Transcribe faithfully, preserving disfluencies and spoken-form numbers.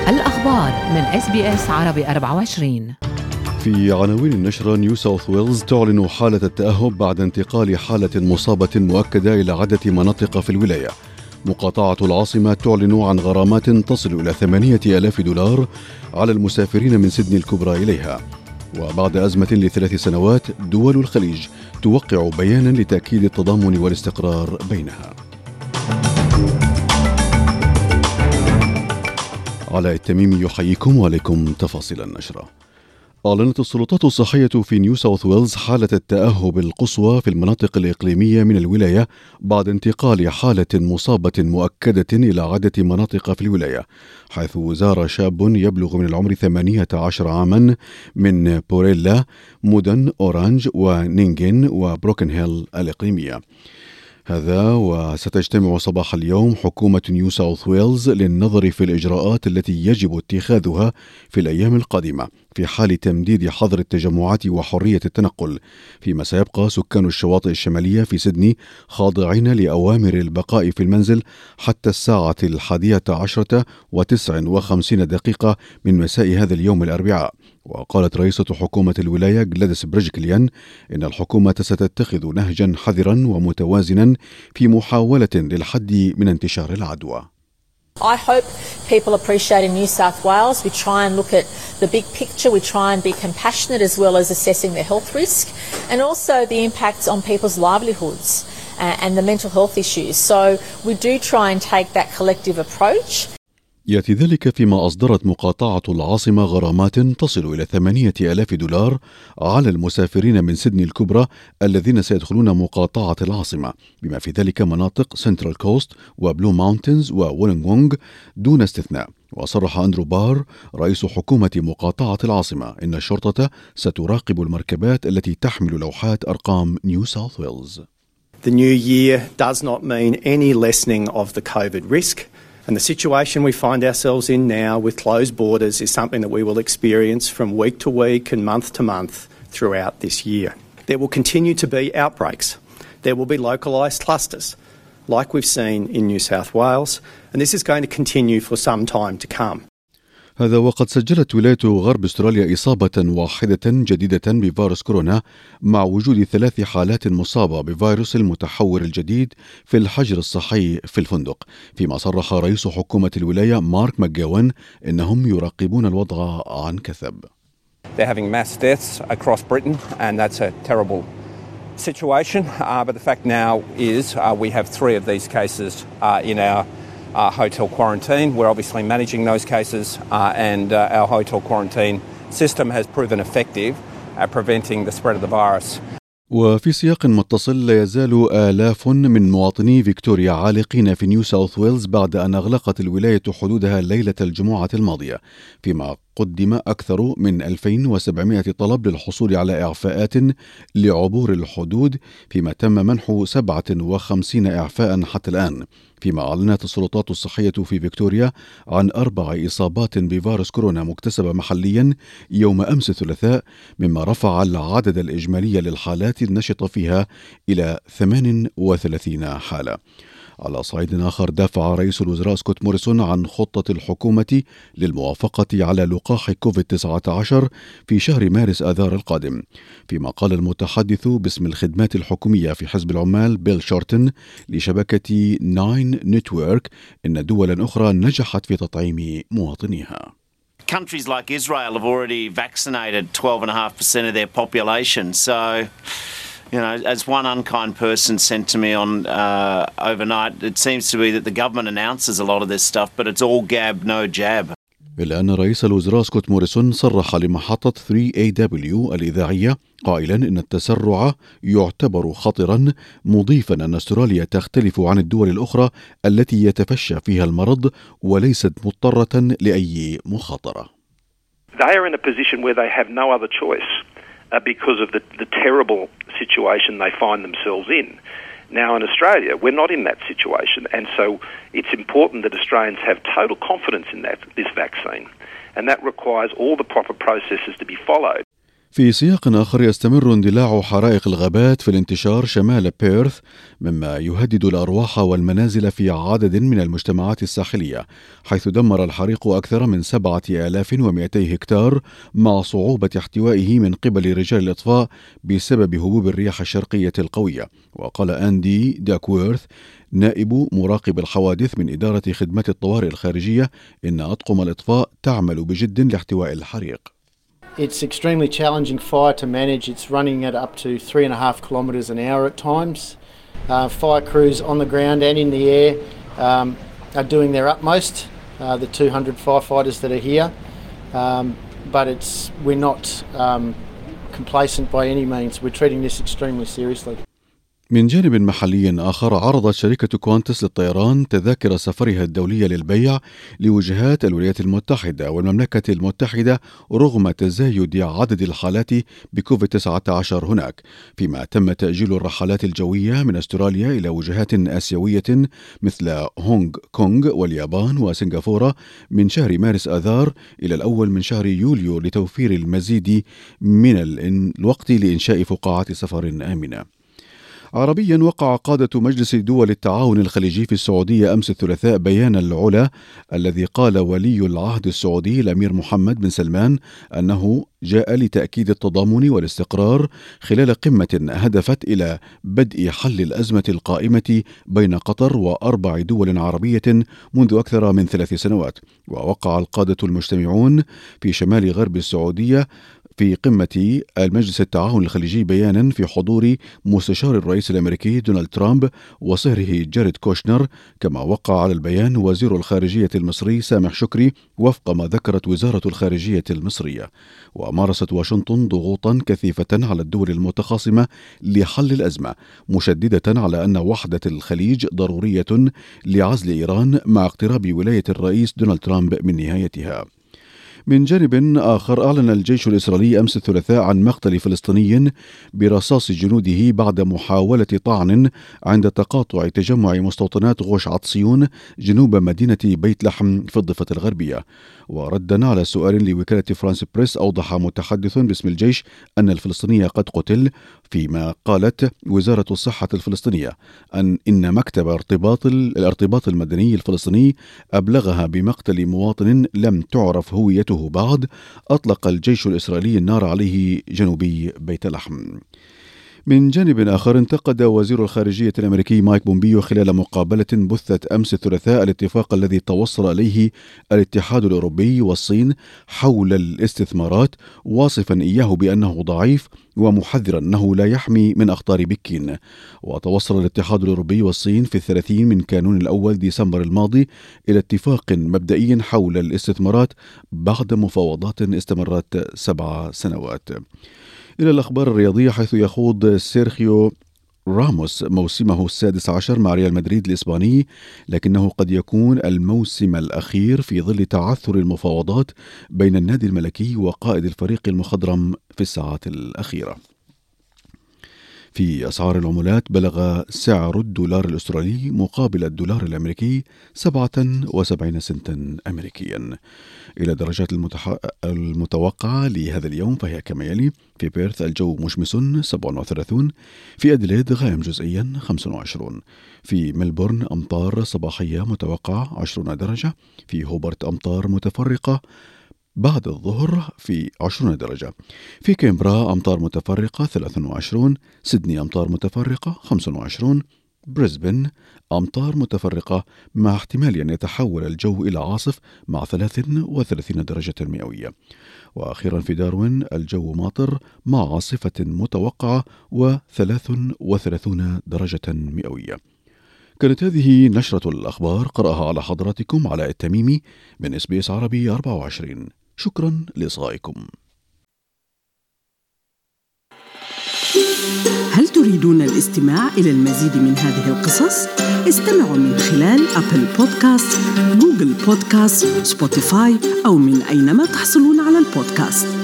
الأخبار من إس بي إس عربي أربعة وعشرين. في عناوين النشرة: نيو ساوث ويلز تعلن حالة التأهب بعد انتقال حالة مصابة مؤكدة إلى عدة مناطق في الولاية. مقاطعة العاصمة تعلن عن غرامات تصل إلى ثمانية آلاف دولار على المسافرين من سيدني الكبرى إليها. وبعد أزمة لثلاث سنوات دول الخليج توقع بيانا لتأكيد التضامن والاستقرار بينها. علاء التميمي يحييكم وعليكم تفاصيل النشرة. أعلنت السلطات الصحية في نيو ساوث ويلز حالة التأهب القصوى في المناطق الإقليمية من الولاية بعد انتقال حالة مصابة مؤكدة إلى عدة مناطق في الولاية، حيث زار شاب يبلغ من العمر ثمانية عشر عاما من بوريلا مدن أورانج ونينجين وبروكن هيل الإقليمية. هذا وستجتمع صباح اليوم حكومة نيو ساوث ويلز للنظر في الإجراءات التي يجب اتخاذها في الأيام القادمة في حال تمديد حظر التجمعات وحرية التنقل، فيما سيبقى سكان الشواطئ الشمالية في سيدني خاضعين لأوامر البقاء في المنزل حتى الساعة الحادية عشرة وتسع وخمسين دقيقة من مساء هذا اليوم الأربعاء. وقالت رئيسة حكومة الولاية جلاديس بريجكليان إن الحكومة ستتخذ نهجا حذرا ومتوازنا في محاولة للحد من انتشار العدوى. I hope people appreciate in New South Wales we try and look at the big picture, we try and be compassionate as well as assessing their health risk and also the impacts on people's livelihoods uh, and the mental health issues. So we do try and take that collective approach. يأتي ذلك فيما أصدرت مقاطعة العاصمة غرامات تصل إلى ثمانية آلاف دولار على المسافرين من سيدني الكبرى الذين سيدخلون مقاطعة العاصمة، بما في ذلك مناطق سنترال كوست وبلو ماونتنز وولينغونغ دون استثناء. وصرح أندرو بار رئيس حكومة مقاطعة العاصمة إن الشرطة ستراقب المركبات التي تحمل لوحات أرقام نيو ساوث ويلز. The new year does not mean any lessening of the COVID risk. And the situation we find ourselves in now with closed borders is something that we will experience from week to week and month to month throughout this year. There will continue to be outbreaks. There will be localised clusters like we've seen in New South Wales, and this is going to continue for some time to come. هذا وقد سجلت ولاية غرب استراليا إصابة واحدة جديدة بفيروس كورونا مع وجود ثلاث حالات مصابة بفيروس المتحور الجديد في الحجر الصحي في الفندق، فيما صرح رئيس حكومة الولاية مارك ماكجوين إنهم يراقبون الوضع عن كثب. They're having mass deaths across Britain and that's a terrible situation, uh, but the fact now is uh, we have three of these cases uh, in our Uh, hotel quarantine. We're obviously managing those cases uh, and uh, our hotel quarantine system has proven effective at preventing the spread of the virus. وفي سياق متصل، لا يزال آلاف من مواطني فيكتوريا عالقين في نيو ساوث ويلز بعد أن أغلقت الولاية حدودها ليلة الجمعة الماضية، فيما قدم أكثر من ألفين وسبعمائة طلب للحصول على إعفاءات لعبور الحدود، فيما تم منح سبعة وخمسين إعفاء حتى الآن. فيما أعلنت السلطات الصحية في فيكتوريا عن أربع إصابات بفيروس كورونا مكتسبة محليا يوم أمس الثلاثاء، مما رفع العدد الإجمالي للحالات النشطة فيها إلى ثمان وثلاثين حالة. على صعيد آخر، دافع رئيس الوزراء سكوت موريسون عن خطة الحكومة للموافقة على لقاح كوفيد تسعة عشر في شهر مارس آذار القادم، فيما قال المتحدث باسم الخدمات الحكومية في حزب العمال بيل شارتن لشبكة ناين نتورك إن دولا أخرى نجحت في تطعيم مواطنيها. Countries like Israel have already vaccinated twelve point five percent of their population, so you know, as one unkind person sent to me on uh, overnight, it seems to be that the government announces a lot of this stuff, but it's all gab, no jab. إلا أن رئيس الوزراء سكوت موريسون صرح لمحطة ثري إيه دبليو الإذاعية قائلا إن التسرع يعتبر خطرا، مضيفا أن أستراليا تختلف عن الدول الأخرى التي يتفشى فيها المرض وليست مضطرة لأي مخاطرة. They are in a position where they have no other choice uh, because of the, the terrible situation they find themselves in. Now in Australia, we're not in that situation, and so it's important that Australians have total confidence in that this vaccine, and that requires all the proper processes to be followed. في سياق آخر، يستمر اندلاع حرائق الغابات في الانتشار شمال بيرث، مما يهدد الأرواح والمنازل في عدد من المجتمعات الساحلية، حيث دمر الحريق أكثر من سبعة آلاف ومئتي هكتار مع صعوبة احتوائه من قبل رجال الإطفاء بسبب هبوب الرياح الشرقية القوية. وقال أندي داكويرث نائب مراقب الحوادث من إدارة خدمات الطوارئ الخارجية إن أطقم الإطفاء تعمل بجد لاحتواء الحريق. It's extremely challenging fire to manage. It's running at up to three and a half kilometres an hour at times. Uh, fire crews on the ground and in the air um, are doing their utmost. Uh, the two hundred firefighters that are here, um, but it's we're not um, complacent by any means. We're treating this extremely seriously. من جانب محلي آخر، عرضت شركة كوانتس للطيران تذاكر سفرها الدولية للبيع لوجهات الولايات المتحدة والمملكة المتحدة رغم تزايد عدد الحالات بكوفيد تسعة عشر هناك، فيما تم تأجيل الرحلات الجوية من أستراليا إلى وجهات آسيوية مثل هونغ كونغ واليابان وسنغافورة من شهر مارس آذار إلى الأول من شهر يوليو لتوفير المزيد من الوقت لإنشاء فقاعات سفر آمنة. عربيا، وقع قادة مجلس دول التعاون الخليجي في السعودية أمس الثلاثاء بيان العلا الذي قال ولي العهد السعودي الأمير محمد بن سلمان أنه جاء لتأكيد التضامن والاستقرار خلال قمة هدفت إلى بدء حل الأزمة القائمة بين قطر وأربع دول عربية منذ أكثر من ثلاث سنوات. ووقع القادة المجتمعون في شمال غرب السعودية في قمة المجلس التعاون الخليجي بيانا في حضور مستشار الرئيس الأمريكي دونالد ترامب وصهره جاريد كوشنر، كما وقع على البيان وزير الخارجية المصري سامح شكري وفق ما ذكرت وزارة الخارجية المصرية. ومارست واشنطن ضغوطا كثيفة على الدول المتخاصمة لحل الأزمة، مشددة على أن وحدة الخليج ضرورية لعزل إيران مع اقتراب ولاية الرئيس دونالد ترامب من نهايتها. من جانب آخر، أعلن الجيش الإسرائيلي أمس الثلاثاء عن مقتل فلسطيني برصاص جنوده بعد محاولة طعن عند تقاطع تجمع مستوطنات غوش عطسيون جنوب مدينة بيت لحم في الضفة الغربية. وردا على سؤال لوكالة فرانس بريس، أوضح متحدث باسم الجيش أن الفلسطيني قد قتل، فيما قالت وزارة الصحة الفلسطينية أن إن مكتب ارتباط الارتباط المدني الفلسطيني أبلغها بمقتل مواطن لم تعرف هويته بعد. أطلق الجيش الإسرائيلي النار عليه جنوبي بيت لحم. من جانب آخر، انتقد وزير الخارجية الأمريكي مايك بومبيو خلال مقابلة بثت أمس الثلاثاء الاتفاق الذي توصل إليه الاتحاد الأوروبي والصين حول الاستثمارات، واصفا إياه بأنه ضعيف ومحذرا أنه لا يحمي من أخطار بكين. وتوصل الاتحاد الأوروبي والصين في الثلاثين من كانون الأول ديسمبر الماضي إلى اتفاق مبدئي حول الاستثمارات بعد مفاوضات استمرت سبع سنوات. إلى الأخبار الرياضية، حيث يخوض سيرخيو راموس موسمه السادس عشر مع ريال مدريد الإسباني، لكنه قد يكون الموسم الأخير في ظل تعثر المفاوضات بين النادي الملكي وقائد الفريق المخضرم في الساعات الأخيرة. في أسعار العملات، بلغ سعر الدولار الأسترالي مقابل الدولار الأمريكي سبعة وسبعين سنتا أمريكيا. إلى درجات المتح... المتوقعة لهذا اليوم فهي كما يلي: في بيرث الجو مشمس سبعة وثلاثين، في أديليد غائم جزئيا خمسة وعشرين، في ملبورن أمطار صباحية متوقعة عشرين درجة، في هوبرت أمطار متفرقة بعد الظهر في عشرين درجة، في كامبرا أمطار متفرقة ثلاثة وعشرين، سيدني أمطار متفرقة خمسة وعشرين، بريسبن أمطار متفرقة مع احتمال أن يتحول الجو إلى عاصف مع ثلاثة وثلاثين درجة مئوية. وأخيرا في داروين الجو ماطر مع عاصفة متوقعة وثلاث وثلاثين درجة مئوية. كانت هذه نشرة الأخبار، قرأها على حضراتكم علاء التميمي من إس بي إس عربي أربعة وعشرين. شكرا لإصغائكم. هل تريدون الاستماع إلى المزيد من هذه القصص؟ استمعوا من خلال أبل بودكاست، جوجل بودكاست، سبوتيفاي أو من أينما تحصلون على البودكاست.